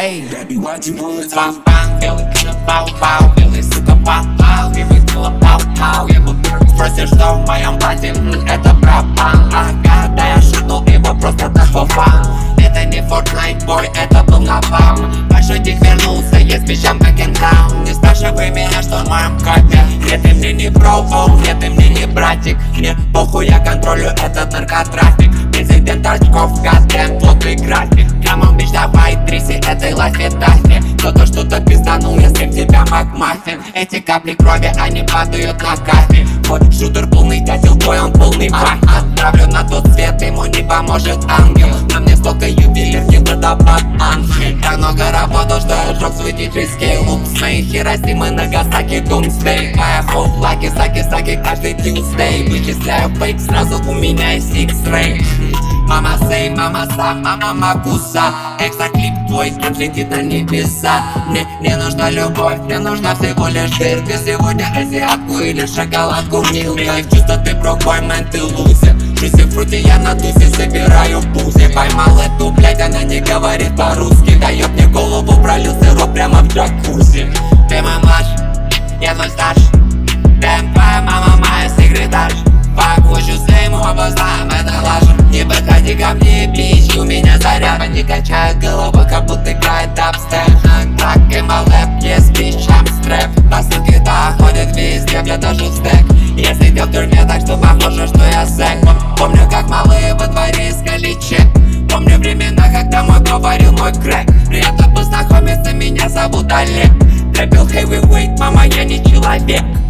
эй. Бам-бам, белый пау-пау, белый сука пау-пау, и выстрела пау-пау. Я был первым в спросе, что в моем платье, это пропан. Ага, да я шутнул его просто так for fun. Это не Fortnite, бой, это был напалм. Пошутик вернулся, я с мечом как эндаун. Не спрашивай меня, что в моем капе. Нет, ты мне не бро, нет, ты мне не братик. Мне похуй, я контролю этот наркотрафик. Президент очков, гадэм, плотный график. Камон, бич, давай, тряси этой лафе-тафе. Кто-то что-то пизданул, я съем тебя, Макмаффин. Эти капли крови, они падают на кафе. Мой шутер полный дятел, бой, он полный бак. Отправлю на тот свет, ему не поможет ангел. На мне столько ювелирки, водопад ангел. Так много работал, что я сжег свой диджейский луп. С моей Хиросимы, Нагасаки, Думсдей. Моя хоп, лаки, саки, каждый Тьюсдей. Вычисляю фейк, сразу у меня есть X-Ray. Мама сей, мама са, мама макуса. Экстра клип твой, летит на небеса. Мне не нужна любовь, мне нужна всего лишь жир. Ты сегодня азиатку или шоколадку мил. Как чувство ты пробой, мэн, ты лузер. Жуси фрути, я на тусе собираю бузи. Поймал эту, блядь, она не говорит по-русски. Дает мне голову, пролил сироп прямо в джакузи. Ты мой младший, я твой старший. Дэм, твоя мама моя секретарь. Покучу сейму, оба знаем, это лажа. Не подходи ко мне, бич, у меня заряд. Они качают головой, как будто играет дабстеп. Так и малэп, есть бич, I'm стрэп. По ссылке доходит везде, бля, даже в стэк. Я сидел в тюрьме, так что похоже, что я зэк. Помню, как малые во дворе искали чек. Помню времена, когда мой говорил мой крэк. Приятно познакомиться, меня зовут Олег. Трэпил heavyweight, мама, я не человек.